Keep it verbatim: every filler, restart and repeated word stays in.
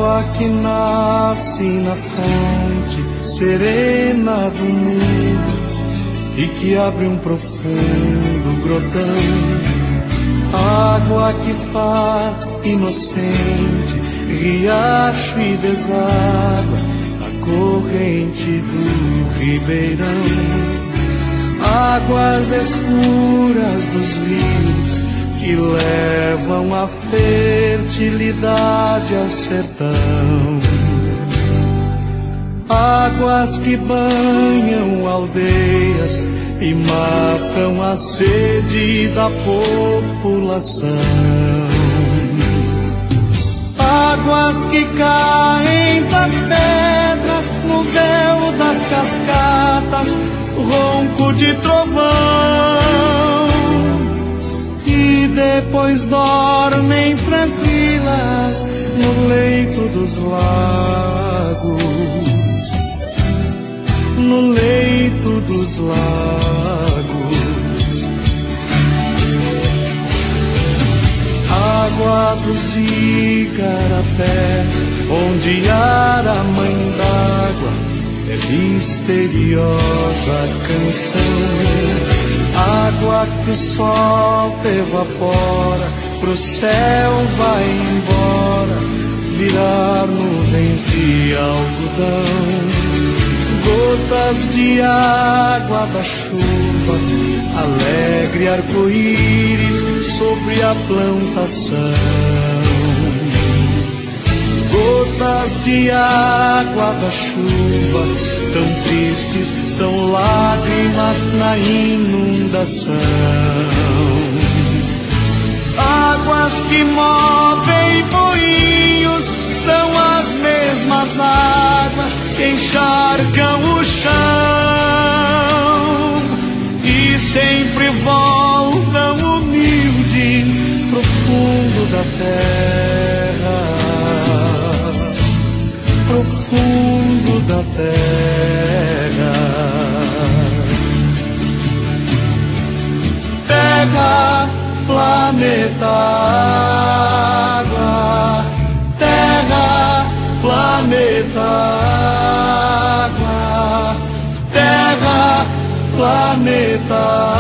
água que nasce na fonte serena do mundo e que abre um profundo grotão. Água que faz inocente riacho e deságua a corrente do ribeirão. Águas escuras dos rios que levam a fertilidade ao sertão. Águas que banham aldeias e matam a sede da população. Águas que caem das pedras no véu das cascatas, ronco de trovão, e depois dormem tranquilas no leito dos lagos, no leito dos lagos. Água dos igarapés, onde a mãe d'água é misteriosa canção. Água que o sol evapora, pro céu vai embora, virar nuvens de algodão. Gotas de água da chuva, alegre arco-íris sobre a plantação. Gotas de água da chuva, tão tristes são lágrimas na inundação. Águas que movem moinhos são as mesmas águas que encharcam o chão e sempre voltam humildes pro fundo da terra, pro fundo da terra. Terra, planeta, água. Terra, planeta, água. Terra, planeta,